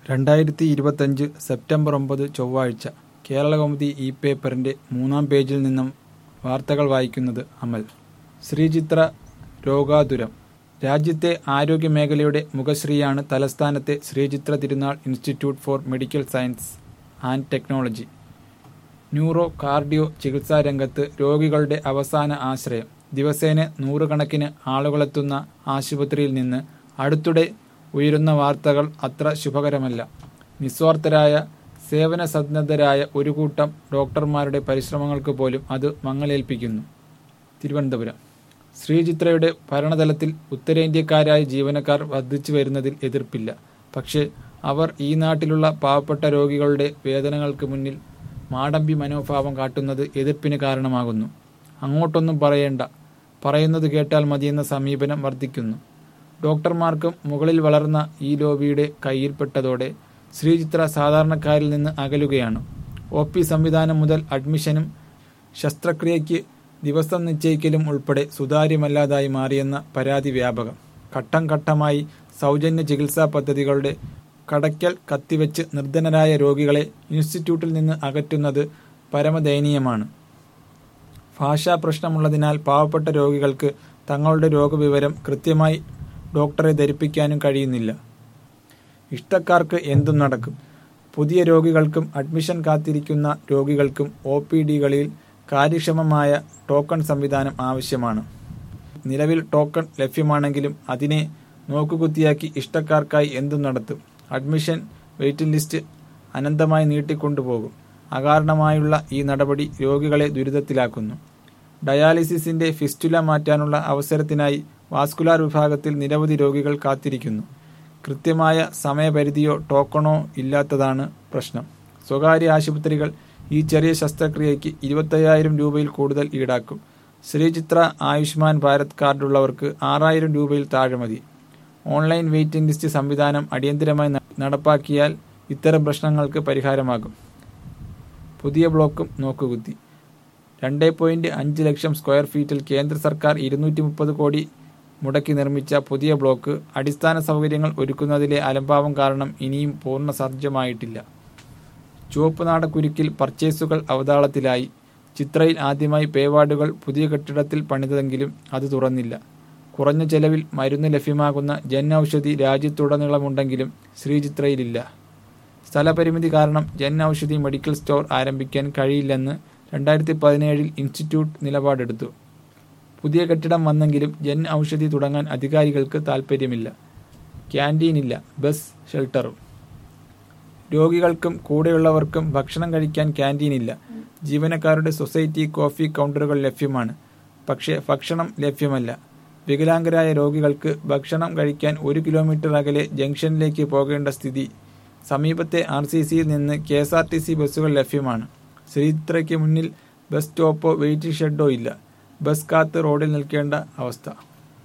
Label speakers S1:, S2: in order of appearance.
S1: 2025 September 9 ചൊവ്വാഴ്ച കേരളകൗമുദി ഇ-പേപ്പറിന്റെ 3-ാം പേജിൽ നിന്നും വാർത്തകൾ വായിക്കുന്നത് അമൽ. ശ്രീചിത്ര രോഗാതുരം. രാജ്യത്തെ ആരോഗ്യമേഖലയുടെ മുഖശ്രീയാണ് തലസ്ഥാനത്തെ Sree Chitra Tirunal institute for medical science and technology. Neuro cardio ചികിത്സാരംഗത്ത് രോഗികളുടെ അവസാന ആശ്രയം. ദിവസേന നൂറുകണക്കിന് ആളുകളെത്തുന്ന ആശുപത്രിയിൽ നിന്ന് അടുത്തിടെ ഉയരുന്ന വാർത്തകൾ അത്ര ശുഭകരമല്ല. നിസ്വാർത്ഥരായ സേവനസന്നദ്ധരായ ഒരു കൂട്ടം ഡോക്ടർമാരുടെ പരിശ്രമങ്ങൾക്ക് പോലും അത് മങ്ങലേൽപ്പിക്കുന്നു. തിരുവനന്തപുരം. ശ്രീചിത്രയുടെ ഭരണതലത്തിൽ ഉത്തരേന്ത്യക്കാരായ ജീവനക്കാർ വർദ്ധിച്ചു വരുന്നതിൽ എതിർപ്പില്ല. പക്ഷേ അവർ ഈ നാട്ടിലുള്ള പാവപ്പെട്ട രോഗികളുടെ വേദനകൾക്ക് മുന്നിൽ മാടമ്പി മനോഭാവം കാട്ടുന്നത് എതിർപ്പിന് കാരണമാകുന്നു. അങ്ങോട്ടൊന്നും പറയേണ്ട, പറയുന്നത് കേട്ടാൽ മതിയെന്ന സമീപനം വർദ്ധിക്കുന്നു. ഡോക്ടർമാർക്കും മുകളിൽ വളർന്ന ഈ ലോബിയുടെ കയ്യിൽപ്പെട്ടതോടെ ശ്രീചിത്ര സാധാരണക്കാരിൽ നിന്ന് അകലുകയാണ്. OP സംവിധാനം മുതൽ അഡ്മിഷനും ശസ്ത്രക്രിയയ്ക്ക് ദിവസം നിശ്ചയിക്കലും ഉൾപ്പെടെ സുതാര്യമല്ലാതായി മാറിയെന്ന പരാതി വ്യാപകം. ഘട്ടം ഘട്ടമായി സൗജന്യ ചികിത്സാ പദ്ധതികളുടെ കടയ്ക്കൽ കത്തിവെച്ച് നിർധനരായ രോഗികളെ ഇൻസ്റ്റിറ്റ്യൂട്ടിൽ നിന്ന് അകറ്റുന്നത് പരമദയനീയമാണ്. ഭാഷാ പ്രശ്നമുള്ളതിനാൽ പാവപ്പെട്ട രോഗികൾക്ക് തങ്ങളുടെ രോഗവിവരം കൃത്യമായി ഡോക്ടറെ ധരിപ്പിക്കാനും കഴിയുന്നില്ല. ഇഷ്ടക്കാർക്ക് എന്തും നടക്കും. പുതിയ രോഗികൾക്കും അഡ്മിഷൻ കാത്തിരിക്കുന്ന രോഗികൾക്കും OPDകളിൽ കാര്യക്ഷമമായ ടോക്കൺ സംവിധാനം ആവശ്യമാണ്. നിലവിൽ ടോക്കൺ ലഭ്യമാണെങ്കിലും അതിനെ നോക്കുകുത്തിയാക്കി ഇഷ്ടക്കാർക്കായി എന്തും നടത്തും. അഡ്മിഷൻ വെയിറ്റിംഗ് ലിസ്റ്റ് അനന്തമായി നീട്ടിക്കൊണ്ടുപോകും. അകാരണമായുള്ള ഈ നടപടി രോഗികളെ ദുരിതത്തിലാക്കുന്നു. ഡയാലിസിസിന്റെ ഫിസ്റ്റുല മാറ്റാനുള്ള അവസരത്തിനായി വാസ്കുലാർ വിഭാഗത്തിൽ നിരവധി രോഗികൾ കാത്തിരിക്കുന്നു. കൃത്യമായ സമയപരിധിയോ ടോക്കണോ ഇല്ലാത്തതാണ് പ്രശ്നം. സ്വകാര്യ ആശുപത്രികൾ ഈ ചെറിയ ശസ്ത്രക്രിയയ്ക്ക് 25,000 രൂപയിൽ കൂടുതൽ ഈടാക്കും. ശ്രീചിത്ര ആയുഷ്മാൻ ഭാരത് കാർഡുള്ളവർക്ക് 6,000 രൂപയിൽ താഴെ മതി. ഓൺലൈൻ വെയിറ്റിംഗ് ലിസ്റ്റ് സംവിധാനം അടിയന്തരമായി നടപ്പാക്കിയാൽ ഇത്തരം പ്രശ്നങ്ങൾക്ക് പരിഹാരമാകും. പുതിയ ബ്ലോക്കും നോക്കുകുത്തി. 2.5 ലക്ഷം സ്ക്വയർ ഫീറ്റിൽ കേന്ദ്ര സർക്കാർ 230 കോടി മുടക്കി നിർമ്മിച്ച പുതിയ ബ്ലോക്ക് അടിസ്ഥാന സൗകര്യങ്ങൾ ഒരുക്കുന്നതിലെ അലംഭാവം കാരണം ഇനിയും പൂർണ്ണ സജ്ജമായിട്ടില്ല. ചുവപ്പുനാടക്കുരുക്കിൽ പർച്ചേസുകൾ അവതാളത്തിലായി. ചിത്രയിൽ ആദ്യമായി പേവാർഡുകൾ പുതിയ കെട്ടിടത്തിൽ പണിതെങ്കിലും അത് തുറന്നില്ല. കുറഞ്ഞ ചെലവിൽ മരുന്ന് ലഭ്യമാകുന്ന ജൻ ഔഷധി രാജ്യത്തുടനീളമുണ്ടെങ്കിലും ശ്രീചിത്രയിലില്ല. സ്ഥലപരിമിതി കാരണം ജൻ ഔഷധി മെഡിക്കൽ സ്റ്റോർ ആരംഭിക്കാൻ കഴിയില്ലെന്ന് 2017 ഇൻസ്റ്റിറ്റ്യൂട്ട് നിലപാടെടുത്തു. പുതിയ കെട്ടിടം വന്നെങ്കിലും ജൻ ഔഷധി തുടങ്ങാൻ അധികാരികൾക്ക് താൽപ്പര്യമില്ല. ക്യാൻറ്റീനില്ല, ബസ് ഷെൽട്ടറും. രോഗികൾക്കും കൂടെയുള്ളവർക്കും ഭക്ഷണം കഴിക്കാൻ ക്യാൻറ്റീനില്ല. ജീവനക്കാരുടെ സൊസൈറ്റി കോഫി കൗണ്ടറുകൾ ലഭ്യമാണ്, പക്ഷേ ഭക്ഷണം ലഭ്യമല്ല. വികലാംഗരായ രോഗികൾക്ക് ഭക്ഷണം കഴിക്കാൻ 1 കിലോമീറ്റർ അകലെ ജംഗ്ഷനിലേക്ക് പോകേണ്ട സ്ഥിതി. സമീപത്തെ RCCയിൽ നിന്ന് KSRTC ബസ്സുകൾ ലഭ്യമാണ്. ശ്രീചിത്രയ്ക്ക് മുന്നിൽ ബസ് സ്റ്റോപ്പോ വെയിറ്റിംഗ് ഷെഡോ ഇല്ല. ബസ് കാത്ത് റോഡിൽ നിൽക്കേണ്ട അവസ്ഥ.